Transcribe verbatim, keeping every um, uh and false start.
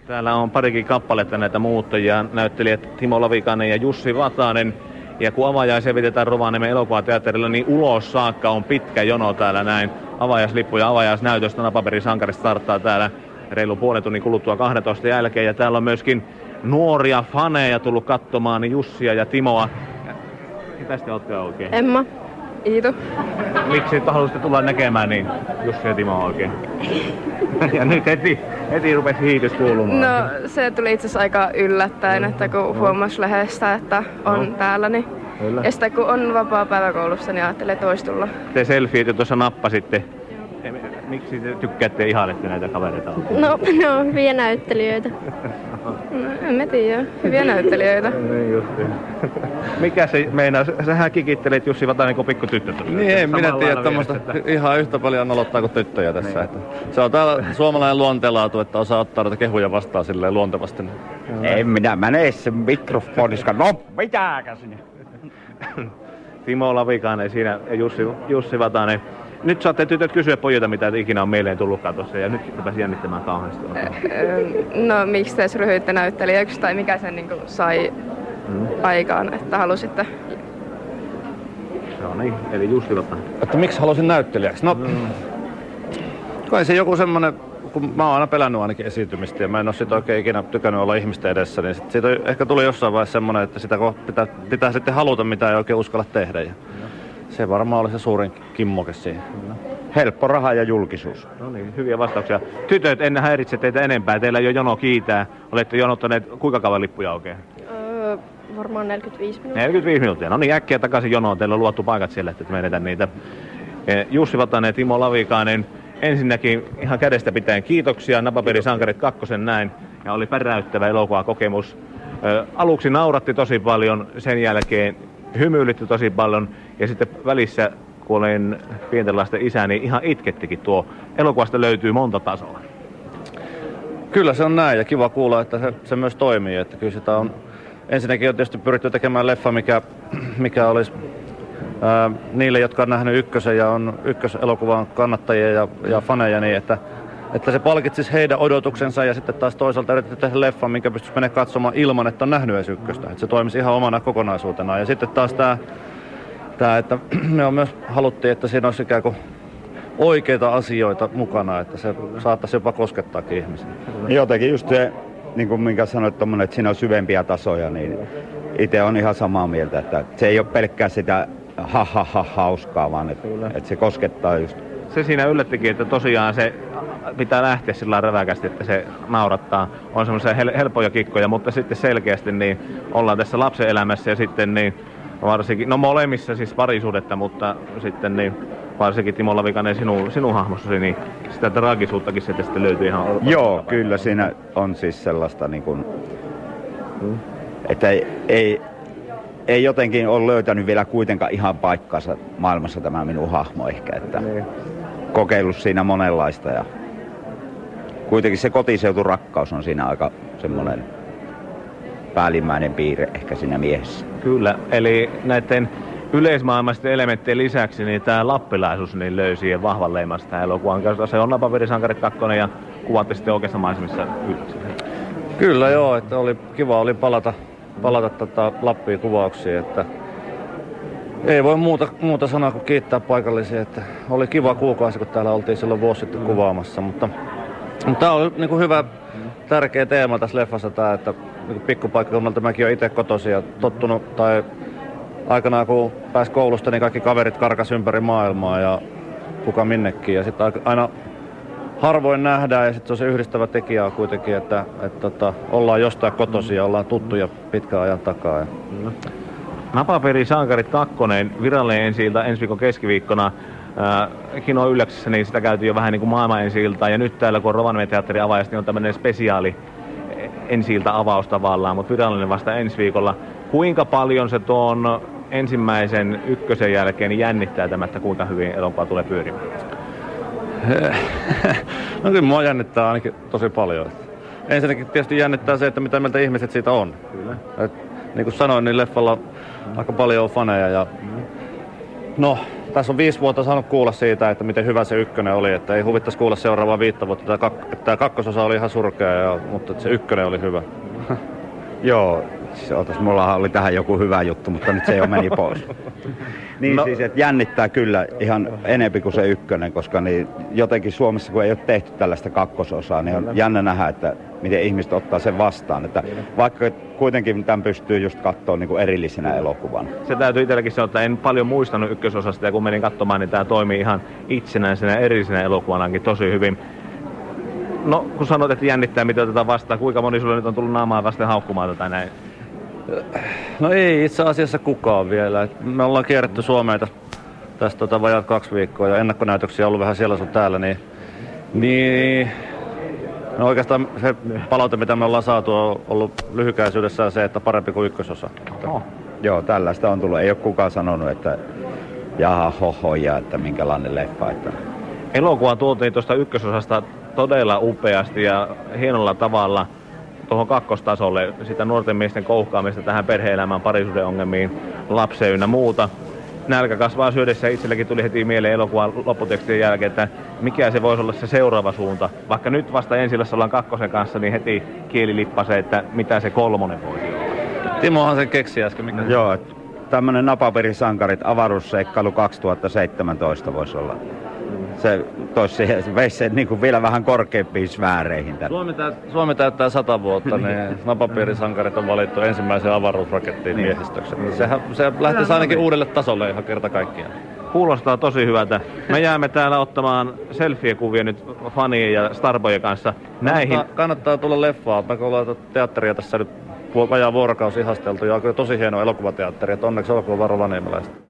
Täällä on parikin kappaletta näitä muuttajia, näyttelijät Timo Lavikainen ja Jussi Vatanen. Ja kun avajaisia vietetään Rovaniemen elokuvateatterilla, niin ulos saakka on pitkä jono täällä näin. Avajaislippu ja avajaisnäytöstä Napaperi-sankarit starttaa täällä reilu puolen tunnin kuluttua kaksitoista jälkeen. Ja täällä on myöskin nuoria faneja tullut katsomaan, niin Jussia ja Timoa. Ketä te olette oikein? Emma. Iitu. Miksi haluaisitte tulla näkemään niin Jussi ja Timo oikein? Ja nyt heti, heti rupesi hiitys kuulumaan. No se tuli itse asiassa aika yllättäen, että kun huomasi lehdestä, että on no. täällä, niin Kyllä. ja sitten kun on vapaa päiväkoulussa, niin ajattelin, että olisi tulla. Te selfieitä tuossa nappasitte. Miksi te tykkäätte ihailette näitä kavereita? No, ne on hyviä näyttelijöitä. No, en mä tiedä. Hyviä näyttelijöitä. Niin justi. Mikä se meinaa? Sähän kikittelet Jussi Vatanen kuin pikku tyttö tuossa. Niin, en minä tiedä tämmöistä ihan yhtä paljon nolottaa kuin tyttöjä tässä. Että se on täällä suomalainen luonteenlaatu, että osaa ottaa näitä kehuja vastaan silleen luontevasti. En minä mene sen mikrofoniskaan. No, pitääkä sinne. Timo Lavikainen siinä ja Jussi, Jussi Vatanen. Nyt saatte tytöt kysyä pojilta, mitä ikinä on mieleen tullutkaan tuossa, ja nyt rupesi jännittämään kauheasti. No miksi te ryhdyitte näyttelijäksi, tai mikä sen niin sai hmm. aikaan, että halusitte? Se on niin, eli Jussi Vatanen. Että miksi halusin näyttelijäksi? No, hmm. kai se joku semmonen, kun mä oon aina pelännyt ainakin esiintymistä, ja mä en oo sit oikein ikinä tykännyt olla ihmisten edessä, niin sit siitä ehkä tuli jossain vaiheessa semmonen, että sitä pitää, pitää sitten haluta, mitä ei oikein uskalla tehdä. Ja se varmaan oli se suurin kimmoke siihen. Helppo raha ja julkisuus. No niin, hyviä vastauksia. Tytöt, en häiritse teitä enempää. Teillä jo jono kiitää. Olette jonottaneet kuinka kauan lippuja oikein? Öö, varmaan neljäkymmentäviisi minuuttia. neljäkymmentäviisi minuuttia. No niin, äkkiä takaisin jonoon. Teillä on luottu paikat siellä, että menetään niitä. Jussi Vatanen ja Timo Lavikainen. Ensinnäkin ihan kädestä pitäen kiitoksia. Napaperi-sankarit kakkosen näin. Ja oli päräyttävä elokuvakokemus. Ö, aluksi nauratti tosi paljon, sen jälkeen hymyilytti tosi paljon. Ja sitten välissä, kun olen pienten lasten isä, niin ihan itkettikin tuo. Elokuvasta löytyy monta tasoa. Kyllä se on näin, ja kiva kuulla, että se, se myös toimii. Että kyllä sitä on, ensinnäkin on tietysti pyritty tekemään leffa, mikä, mikä olisi ää, niille, jotka on nähnyt ykkösen ja on ykköselokuvan kannattajia ja, ja faneja, niin että, että se palkitsisi heidän odotuksensa, ja sitten taas toisaalta yritetty tehdä leffa, minkä pystyisi mennä katsomaan ilman, että on nähnyt edes ykköstä. Että se toimisi ihan omana kokonaisuutena. Ja sitten taas tämä Tää, että me on myös haluttiin, että siinä olisi ikään kuin oikeita asioita mukana, että se saattaisi jopa koskettaakin ihmisiä. Jotenkin just se, niin kuin minkä sanoit, tommonen, että siinä on syvempiä tasoja, niin itse on ihan samaa mieltä, että se ei ole pelkkää sitä ha ha ha hauskaa, vaan että, että se koskettaa just. Se siinä yllättikin, että tosiaan se pitää lähteä sillä räväkästi, että se naurattaa. On semmoisia hel- helpoja kikkoja, mutta sitten selkeästi niin ollaan tässä lapsen elämässä ja sitten niin varsinkin, no molemmissa siis parisuudetta, mutta sitten niin varsinkin Timo Lavikainen sinun, sinun hahmossasi, niin sitä traagisuuttakin se sitten löytyy ihan orpoista. Joo, tapaa. Kyllä siinä on siis sellaista niin kuin, hmm. että ei, ei, ei jotenkin ole löytänyt vielä kuitenkaan ihan paikkansa maailmassa tämä minun hahmo ehkä, että niin. Kokeillut siinä monenlaista ja kuitenkin se kotiseuturakkaus on siinä aika semmoinen päällimmäinen piirre ehkä siinä miehessä. Kyllä, eli näiden yleismaailmaisten elementtien lisäksi niin tämä lappilaisuus niin löysi siihen vahvan leiman sitä elokuvan. Se on Napaperi-sankarit kakkonen ja kuvatte sitten oikeassa maisemissa yhdessä. Kyllä joo, että oli kiva oli palata, palata tätä Lappiin kuvauksiin, että ei voi muuta, muuta sanoa kuin kiittää paikallisia, että oli kiva kuukausi, kun täällä oltiin silloin vuosi sitten kuvaamassa, mutta, mutta tämä oli niin kuin hyvä, tärkeä teema tässä leffassa tämä, että niin pikkupaikkakunnalta mäkin olen itse kotoisin ja tottunut, tai aikanaan kun pääsi koulusta, niin kaikki kaverit karkas ympäri maailmaa ja kuka minnekin. Ja sitten aina harvoin nähdään ja sitten se on se yhdistävä tekijä on kuitenkin, että, että, että ollaan jostain kotoisin ja ollaan tuttuja pitkän ajan takaa. Ja Napaperi-sankarit kakkonen, virallinen ensi-ilta ensi viikon keskiviikkona. Äh, Kino Ylläksessä, niin sitä käytiin jo vähän niin kuin maailman ensi-iltaa. Ja nyt täällä, kun on Rovaniemen teatteri avajasta, niin on tämmöinen spesiaali ensi-ilta avaus tavallaan, mutta virallinen vasta ensi viikolla. Kuinka paljon se tuon ensimmäisen ykkösen jälkeen jännittää tämä, että kuinka hyvin elokuva tulee pyörimään? No kyllä mua jännittää ainakin tosi paljon. Ensinnäkin tietysti jännittää se, että mitä mieltä ihmiset siitä on. Kyllä. Et, niin kuin sanoin, niin leffalla mm. aika paljon on faneja ja mm. no, tässä on viisi vuotta saanut kuulla siitä, että miten hyvä se ykkönen oli, että ei huvittaisi kuulla seuraavaa viittä vuotta. Tämä, kak- tämä kakkososa oli ihan surkea, ja, mutta se ykkönen oli hyvä. Joo, siis otas, mullahan oli tähän joku hyvä juttu, mutta nyt se jo meni pois. Niin no. Siis, että jännittää kyllä ihan enempi kuin se ykkönen, koska niin jotenkin Suomessa, kun ei ole tehty tällaista kakkososaa, niin on jännä nähdä, että miten ihmiset ottaa sen vastaan. Että vaikka kuitenkin tämän pystyy just katsoa niin kuin erillisenä elokuvana. Se täytyy itselläkin sanoa, että en paljon muistanut ykkösosasta, ja kun menin katsomaan, niin tämä toimii ihan itsenäisenä erillisenä elokuvanakin tosi hyvin. No, kun sanoit, että jännittää, mitä otetaan vastaan, kuinka moni sulle nyt on tullut naamaan vasten haukkumaan tai näin? No ei itse asiassa kukaan vielä. Me ollaan kierretty Suomea tästä tota vajaat kaksi viikkoa ja ennakkonäytöksiä on ollut vähän siellä sun täällä, niin, niin no oikeastaan se palaute, mitä me ollaan saatu, on ollut lyhykäisyydessään se, että parempi kuin ykkösosa. Oh. Joo, tällaista on tullut. Ei ole kukaan sanonut, että jaha, hohoja, että minkälainen leffa. Että... Elokuva tuotiin tuosta ykkösosasta todella upeasti ja hienolla tavalla tuohon kakkostasolle, sitä nuorten miesten kouhkaamista tähän perhe-elämään, parisuuden ongelmiin, lapseen ynnä muuta. Nälkä kasvaa syödessä, itselläkin tuli heti mieleen elokuvan lopputekstien jälkeen, että mikä se voisi olla se seuraava suunta. Vaikka nyt vasta ensillässä ollaan kakkosen kanssa, niin heti kieli lippasee, että mitä se kolmonen voisi olla. Timohan sen keksi äsken. Mikä Joo, tämmönen Napaperisankarit avaruusseikkailu kaksituhattaseitsemäntoista voisi olla. Se toisi siihen, se veisi sen niin kuin vielä vähän korkeampiin sfääreihin. Suomi, täyt, Suomi täyttää sata vuotta, niin Napaperisankarit on valittu ensimmäisen avaruusrakettiin niin. miehistöksi. Sehän, se lähtisi ainakin uudelle tasolle ihan kerta kaikkiaan. Kuulostaa tosi hyvältä. Me jäämme täällä ottamaan selfie-kuvia nyt fanien ja Starbojen kanssa. Näihin... Kannattaa, kannattaa tulla leffaan. Me ollaan teatteria tässä nyt vajaa vuorokausi ihasteltu ja on tosi hieno elokuvateatteri. Onneksi olkoon Varo Vaniemeläistä.